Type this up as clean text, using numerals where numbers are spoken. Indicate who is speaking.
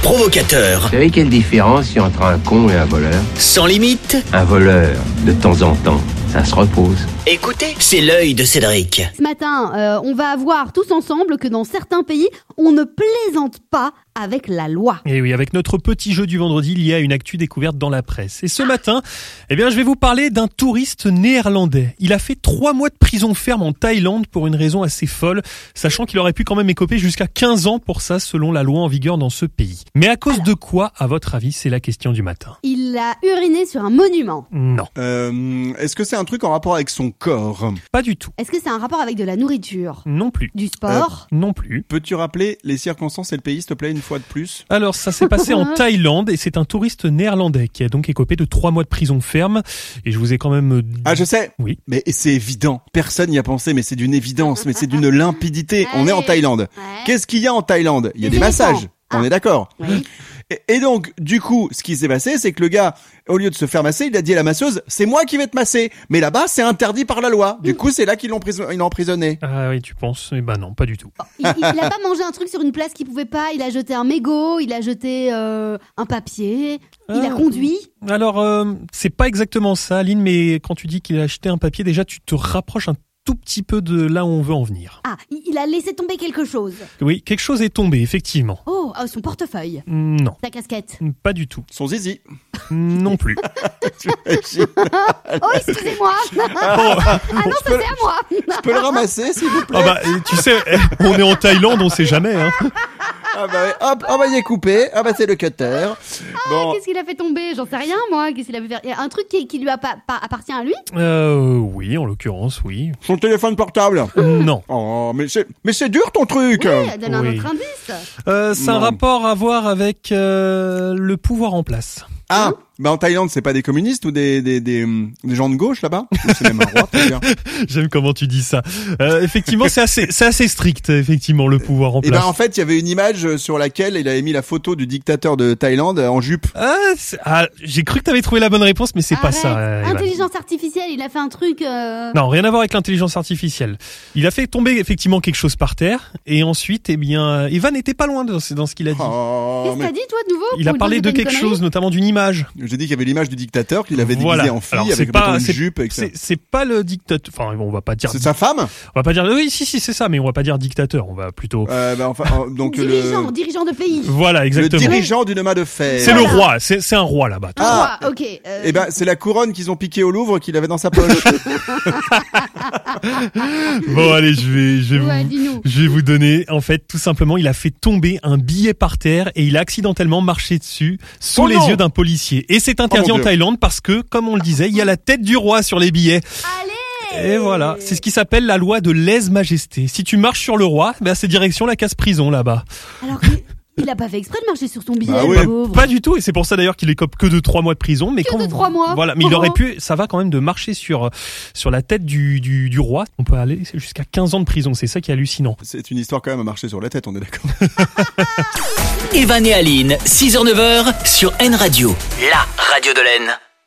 Speaker 1: provocateur.
Speaker 2: Vous savez quelle différence il y a entre un con et un voleur ?
Speaker 1: Sans limite.
Speaker 2: Un voleur, de temps en temps, ça se repose.
Speaker 1: Écoutez, c'est l'œil de Cédric.
Speaker 3: Ce matin, on va voir tous ensemble que dans certains pays, on ne plaisante pas avec la loi.
Speaker 4: Et oui, avec notre petit jeu du vendredi, il y a une actu découverte dans la presse. Et ce matin, je vais vous parler d'un touriste néerlandais. Il a fait 3 mois de prison ferme en Thaïlande pour une raison assez folle, sachant qu'il aurait pu quand même écoper jusqu'à 15 ans pour ça, selon la loi en vigueur dans ce pays. Mais à cause de quoi, à votre avis, c'est la question du matin?
Speaker 3: Il a uriné sur un monument.
Speaker 4: Non.
Speaker 5: Est-ce que c'est un truc en rapport avec son corps ?
Speaker 4: Pas du tout.
Speaker 3: Est-ce que c'est un rapport avec de la nourriture ?
Speaker 4: Non plus.
Speaker 3: Du sport ?
Speaker 4: Non plus.
Speaker 5: Peux-tu rappeler les circonstances et le pays, s'il te plaît, une fois de plus ?
Speaker 4: Alors, ça s'est passé en Thaïlande et c'est un touriste néerlandais qui a donc écopé de 3 mois de prison ferme. Et je vous ai quand même...
Speaker 5: Ah, je sais.
Speaker 4: Oui.
Speaker 5: Mais c'est évident. Personne n'y a pensé, mais c'est d'une évidence, mais c'est d'une limpidité. On est en Thaïlande.
Speaker 3: Ouais.
Speaker 5: Qu'est-ce qu'il y a en Thaïlande ? Il y a des massages. On est d'accord.
Speaker 3: Oui.
Speaker 5: Et donc, du coup, ce qui s'est passé, c'est que le gars, au lieu de se faire masser, il a dit à la masseuse, c'est moi qui vais te masser. Mais là-bas, c'est interdit par la loi. Du coup, c'est là qu'ils l'ont emprisonné.
Speaker 4: Ah oui, tu penses? Eh ben non, pas du tout.
Speaker 3: Il a pas mangé un truc sur une place qu'il pouvait pas, il a jeté un mégot, il a jeté un papier, il a conduit.
Speaker 4: Alors, c'est pas exactement ça, Aline, mais quand tu dis qu'il a acheté un papier, déjà, tu te rapproches un tout petit peu de là où on veut en venir.
Speaker 3: Ah, il a laissé tomber quelque chose.
Speaker 4: Oui, quelque chose est tombé, effectivement.
Speaker 3: Oh, son portefeuille.
Speaker 4: Non,
Speaker 3: Sa casquette.
Speaker 4: pas du tout.
Speaker 5: Son zizi.
Speaker 4: Non plus.
Speaker 3: Oh, excusez-moi. Ah non, ça c'est à moi.
Speaker 5: Je peux le ramasser, s'il vous plaît?
Speaker 4: Ah bah, tu sais, on est en Thaïlande, on sait jamais, hein.
Speaker 5: Ah bah, hop, ah bah, il est coupé. Ah bah, c'est le cutter. Bon.
Speaker 3: Qu'est-ce qu'il a fait tomber? J'en sais rien, moi. Qu'est-ce qu'il a pu faire? Il y a un truc qui lui appartient à lui?
Speaker 4: Oui, en l'occurrence, oui.
Speaker 5: Son téléphone portable.
Speaker 4: Non.
Speaker 5: Oh, mais c'est dur ton truc.
Speaker 3: Oui, donne un
Speaker 4: Oui.
Speaker 3: autre indice.
Speaker 4: C'est un
Speaker 5: Non.
Speaker 4: rapport à voir avec le pouvoir en place.
Speaker 5: Ah, bah en Thaïlande, c'est pas des communistes ou des gens de gauche là-bas? Ou c'est même un roi, très bien.
Speaker 4: J'aime comment tu dis ça. Effectivement, c'est assez strict, effectivement, le pouvoir en
Speaker 5: Et
Speaker 4: place.
Speaker 5: ben en fait, il y avait une image sur laquelle il avait mis la photo du dictateur de Thaïlande en jupe.
Speaker 4: J'ai cru que t'avais trouvé la bonne réponse, mais c'est pas ça. Evan.
Speaker 3: Intelligence artificielle, il a fait un truc...
Speaker 4: Non, rien à voir avec l'intelligence artificielle. Il a fait tomber effectivement quelque chose par terre, et ensuite, Evan n'était pas loin dans ce qu'il a dit.
Speaker 5: Oh,
Speaker 3: Qu'est-ce que
Speaker 5: mais
Speaker 3: t'as dit, toi, de nouveau?
Speaker 4: Il a
Speaker 3: Pour
Speaker 4: parlé
Speaker 3: dire
Speaker 4: de
Speaker 3: que t'as une
Speaker 4: quelque
Speaker 3: connerie
Speaker 4: chose, notamment d'une image.
Speaker 5: j'ai dit qu'il y avait l'image du dictateur qu'il avait déguisé
Speaker 4: Voilà.
Speaker 5: en fille
Speaker 4: Alors,
Speaker 5: avec mettons, une jupe. Etc.
Speaker 4: C'est pas le dictateur. Enfin, on va pas dire.
Speaker 5: C'est sa femme?
Speaker 4: On va pas dire. Oui, si, c'est ça, mais on va pas dire dictateur. On va plutôt.
Speaker 5: Donc
Speaker 3: Dirigeant de pays.
Speaker 4: Voilà,
Speaker 5: le
Speaker 4: exactement.
Speaker 5: dirigeant d'une main de fer.
Speaker 4: C'est le roi. C'est un roi là-bas.
Speaker 5: Ah.
Speaker 3: Ok.
Speaker 5: Eh ben, c'est la couronne qu'ils ont piquée au Louvre qu'il avait dans sa poche.
Speaker 4: Bon, allez, je vais vous donner. En fait, tout simplement, il a fait tomber un billet par terre et il a accidentellement marché dessus sous
Speaker 5: Oh
Speaker 4: les
Speaker 5: non.
Speaker 4: yeux d'un policier. Et c'est interdit
Speaker 5: Oh mon
Speaker 4: en
Speaker 5: Dieu.
Speaker 4: Thaïlande parce que, comme on le disait, il y a la tête du roi sur les billets.
Speaker 3: Allez.
Speaker 4: Et voilà, c'est ce qui s'appelle la loi de lèse-majesté. Si tu marches sur le roi, c'est direction la casse-prison là-bas.
Speaker 3: Alors il a pas fait exprès de marcher sur son billet,
Speaker 5: Bah oui.
Speaker 3: le pauvre.
Speaker 4: Pas du tout, et c'est pour ça d'ailleurs qu'il écope que de 3 mois de prison. Mais
Speaker 3: Que de 3 mois.
Speaker 4: Voilà, mais il aurait pu, ça va quand même de marcher sur la tête du roi. On peut aller jusqu'à 15 ans de prison, c'est ça qui est hallucinant.
Speaker 5: C'est une histoire quand même à marcher sur la tête, on est d'accord.
Speaker 1: Evan et Aline, 6h-9h sur N Radio, la radio de l'Aisne.